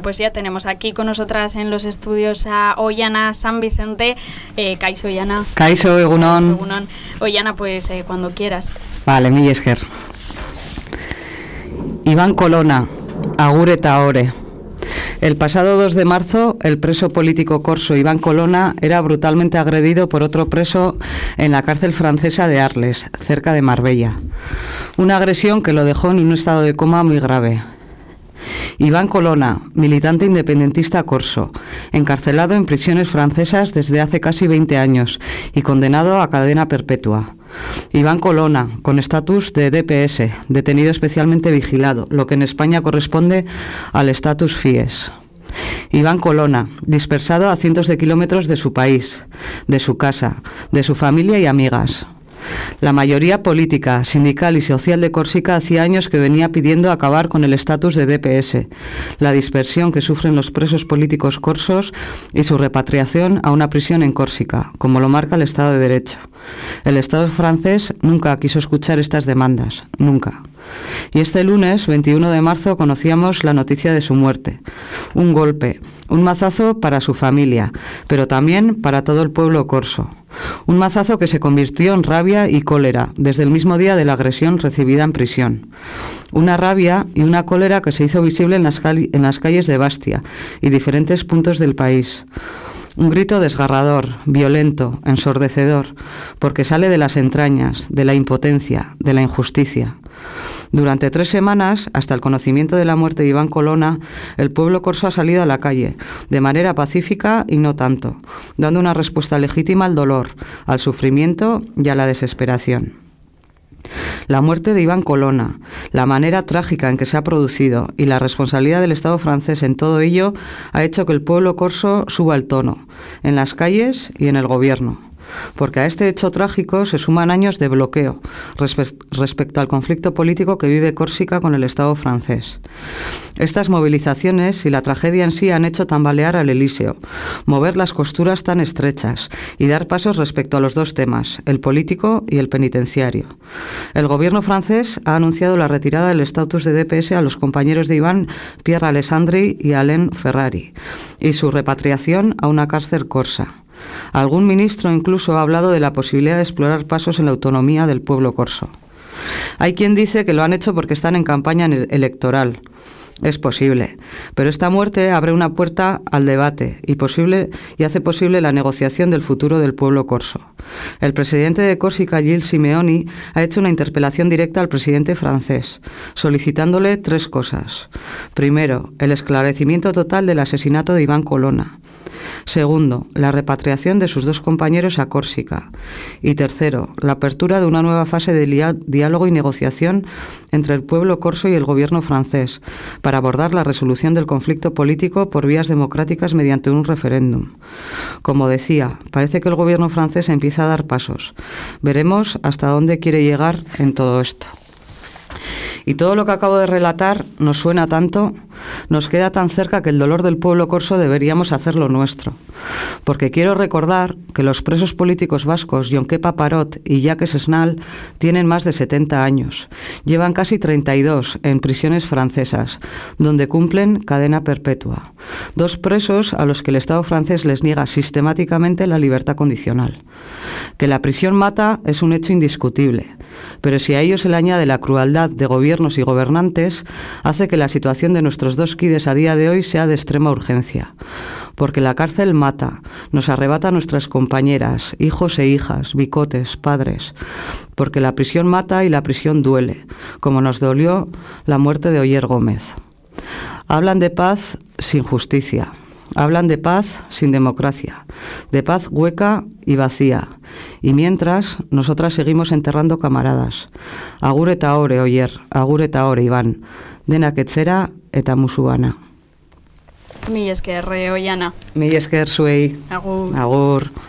pues ya tenemos aquí con nosotras en los estudios a Oihana San Vicente. Kaixo, Oihana. Kaixo, egunon. Oihana, pues cuando quieras. Vale, mila esker. Iván Colonna, agur eta ore. El pasado 2 de marzo, el preso político corso Iván Colonna era brutalmente agredido por otro preso en la cárcel francesa de Arles, cerca de Marbella. Una agresión que lo dejó en un estado de coma muy grave. Iván Colonna, militante independentista corso, encarcelado en prisiones francesas desde hace casi 20 años y condenado a cadena perpetua. Iván Colonna, con estatus de DPS, detenido especialmente vigilado, lo que en España corresponde al estatus FIES. Iván Colonna, dispersado a cientos de kilómetros de su país, de su casa, de su familia y amigas. La mayoría política, sindical y social de Córcega hacía años que venía pidiendo acabar con el estatus de DPS, la dispersión que sufren los presos políticos corsos y su repatriación a una prisión en Córcega, como lo marca el Estado de Derecho. El Estado francés nunca quiso escuchar estas demandas, nunca. Y este lunes, 21 de marzo, conocíamos la noticia de su muerte. Un golpe, un mazazo para su familia, pero también para todo el pueblo corso. Un mazazo que se convirtió en rabia y cólera desde el mismo día de la agresión recibida en prisión. Una rabia y una cólera que se hizo visible en las calles de Bastia y diferentes puntos del país. Un grito desgarrador, violento, ensordecedor, porque sale de las entrañas, de la impotencia, de la injusticia. Durante 3 semanas, hasta el conocimiento de la muerte de Iván Colonna, el pueblo corso ha salido a la calle, de manera pacífica y no tanto, dando una respuesta legítima al dolor, al sufrimiento y a la desesperación. La muerte de Iván Colonna, la manera trágica en que se ha producido y la responsabilidad del Estado francés en todo ello ha hecho que el pueblo corso suba el tono, en las calles y en el gobierno. Porque a este hecho trágico se suman años de bloqueo respecto al conflicto político que vive Córcega con el Estado francés. Estas movilizaciones y la tragedia en sí han hecho tambalear al Elíseo, mover las costuras tan estrechas y dar pasos respecto a los dos temas, el político y el penitenciario. El gobierno francés ha anunciado la retirada del estatus de DPS a los compañeros de Iván, Pierre Alessandri y Alain Ferrari, y su repatriación a una cárcel corsa. Algún ministro incluso ha hablado de la posibilidad de explorar pasos en la autonomía del pueblo corso. Hay quien dice que lo han hecho porque están en campaña electoral. Es posible, pero esta muerte abre una puerta al debate y hace posible la negociación del futuro del pueblo corso. El presidente de Córcega, Gilles Simeoni, ha hecho una interpelación directa al presidente francés, solicitándole 3 cosas. Primero, el esclarecimiento total del asesinato de Iván Colonna. Segundo, la repatriación de sus 2 compañeros a Córcega. Y tercero, la apertura de una nueva fase de diálogo y negociación entre el pueblo corso y el gobierno francés para abordar la resolución del conflicto político por vías democráticas mediante un referéndum. Como decía, parece que el gobierno francés empieza a dar pasos. Veremos hasta dónde quiere llegar en todo esto. Y todo lo que acabo de relatar nos suena tanto, nos queda tan cerca que el dolor del pueblo corso deberíamos hacerlo nuestro. Porque quiero recordar que los presos políticos vascos Jonqué Paparot y Jacques Esnal tienen más de 70 años. Llevan casi 32 en prisiones francesas, donde cumplen cadena perpetua. 2 presos a los que el Estado francés les niega sistemáticamente la libertad condicional. Que la prisión mata es un hecho indiscutible, pero si a ello se le añade la crueldad de gobiernos y gobernantes, hace que la situación de nuestros 2 kides a día de hoy sea de extrema urgencia. Porque la cárcel mata, nos arrebata a nuestras compañeras, hijos e hijas, bicotes, padres. Porque la prisión mata y la prisión duele, como nos dolió la muerte de Oyer Gómez. Hablan de paz sin justicia. Hablan de paz sin democracia, de paz hueca y vacía. Y mientras, nosotras seguimos enterrando camaradas. Agur eta ore, Oyer, agur eta ore, Iván. Denak etzera eta musu bana. Mila esker, Oihana. Mila esker zuei. Agur. Agur.